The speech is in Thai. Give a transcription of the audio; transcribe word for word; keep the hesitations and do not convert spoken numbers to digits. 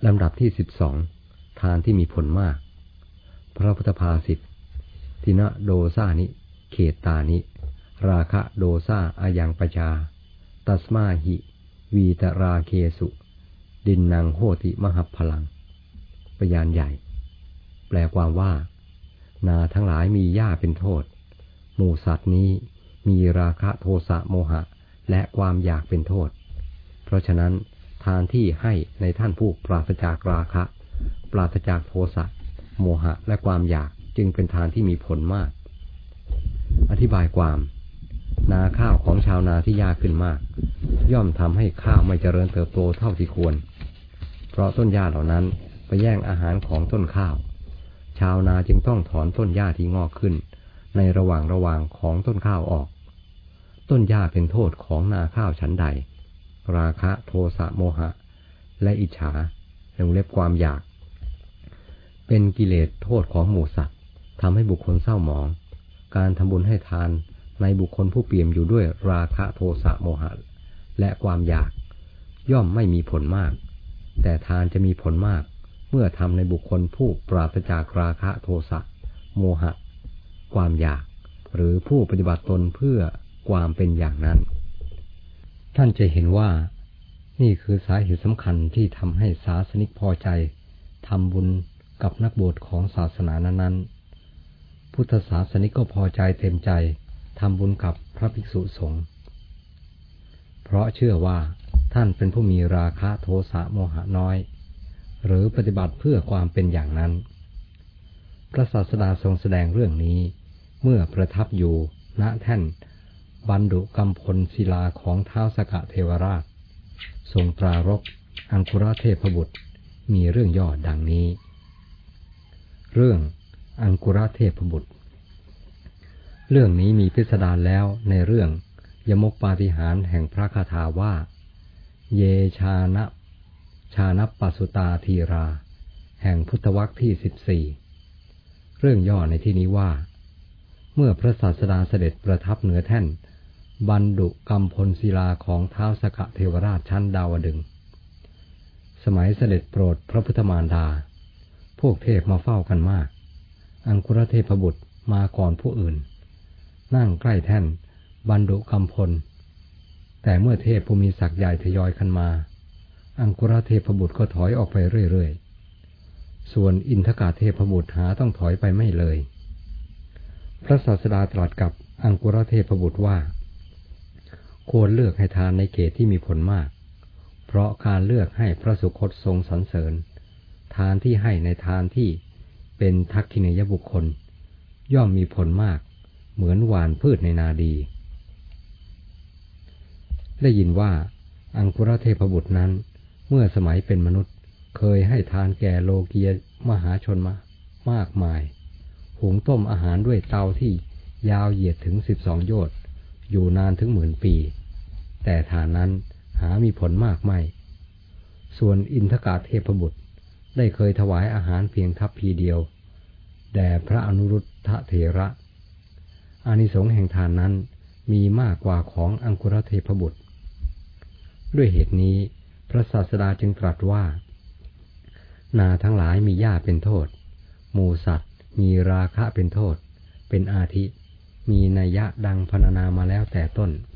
ลำดับที่สิบสองทานที่มีผลมากพระพุทธภาษิตทินะโดซานิเขตานิราคะโดซาอายังปชาตัสมาหิวีตราเคสุดินนังโหติมหัพพลังปยานใหญ่แปลความว่านาทั้งหลายมีหญ้าเป็นโทษหมู่สัตว์นี้มีราคะโทสะโมหะและความอยากเป็นโทษเพราะฉะนั้นทานที่ให้ในท่านผู้ปราศจากราคะปราศจากโทสะโมหะและความอยากจึงเป็นทานที่มีผลมากอธิบายความนาข้าวของชาวนาที่ยากขึ้นมากย่อมทำให้ข้าวไม่เจริญเติบโตเท่าที่ควรเพราะต้นหญ้าเหล่านั้นไปแย่งอาหารของต้นข้าวชาวนาจึงต้องถอนต้นหญ้าที่งอกขึ้นในระหว่างระหว่างของต้นข้าวออกต้นหญ้าเป็นโทษของนาข้าวฉันใดราคะโทสะโมหะและอิจฉาลงเล็บความอยากเป็นกิเลสโทษของหมู่สัตว์ทำให้บุคคลเศร้าหมองการทำบุญให้ทานในบุคคลผู้เปี่ยมอยู่ด้วยราคะโทสะโมหะและความอยากย่อมไม่มีผลมากแต่ทานจะมีผลมากเมื่อทำในบุคคลผู้ปราศจากราคะโทสะโมหะความอยากหรือผู้ปฏิบัติตนเพื่อความเป็นอย่างนั้นท่านจะเห็นว่านี่คือสาเหตุสำคัญที่ทำให้ศาสนิกพอใจทำบุญกับนักบวชของศาสนานั้นๆพุทธศาสนิกก็พอใจเต็มใจทำบุญกับพระภิกษุสงฆ์เพราะเชื่อว่าท่านเป็นผู้มีราคะโทสะโมหะน้อยหรือปฏิบัติเพื่อความเป็นอย่างนั้นพระศาสดาทรงแสดงเรื่องนี้เมื่อประทับอยู่ณแท่นบรรดุกัมพลศิลาของท้าวสกเทวราชทรงปรารภอังคุรเทพบุตรมีเรื่องย่อดังนี้เรื่องอังคุรเทพบุตรเรื่องนี้มีพิสดารแล้วในเรื่องยมกปาฏิหาริย์แห่งพระคาถาว่าเยชานะชานะปัสสุตาธีราแห่งพุทธวรรคที่สิบสี่เรื่องย่อในที่นี้ว่าเมื่อพระศาสดาเสด็จประทับเหนือแท่นบรรดุกัมพลศิลาของท้าวสกเทวราชชั้นดาวดึงส์สมัยเสด็จโปรดพระพุทธมารดาพวกเทพมาเฝ้ากันมากอังคุรเทพบุตรมาก่อนผู้อื่นนั่งใกล้แท่นบรรดุกัมพลแต่เมื่อเทพผู้มีศักย์ใหญ่ทยอยกันมาอังคุรเทพบุตรก็ถอยออกไปเรื่อยๆส่วนอินทกาเทพบุตรหาต้องถอยไปไม่เลยพระศาสดาตรัสกับอังคุรเทพบุตรว่าควรเลือกให้ทานในเขตที่มีผลมากเพราะการเลือกให้พระสุคตทรงสรรเสริญทานที่ให้ในทานที่เป็นทักขิเนยบุคคลย่อมมีผลมากเหมือนหว่านพืชในนาดีได้ยินว่าอังคุรเทพบุตรนั้นเมื่อสมัยเป็นมนุษย์เคยให้ทานแก่โลกียมหาชนมามากมายหุงต้มอาหารด้วยเตาที่ยาวเหยียดถึงสิบสองโยชน์อยู่นานถึงหมื่นปีแต่ทานนั้นหามีผลมากไม่ส่วนอินทกาเทพบุตรได้เคยถวายอาหารเพียงทัพพีเดียวแด่พระอนุรุทธเถระอานิสงส์แห่งทานนั้นมีมากกว่าของอังคุรเทพบุตรด้วยเหตุนี้พระศาสดาจึงตรัสว่านาทั้งหลายมีหญ้าเป็นโทษหมู่สัตว์มีราคะเป็นโทษเป็นอาทิมีนัยยะดังพรรณนามาแล้วแต่ต้น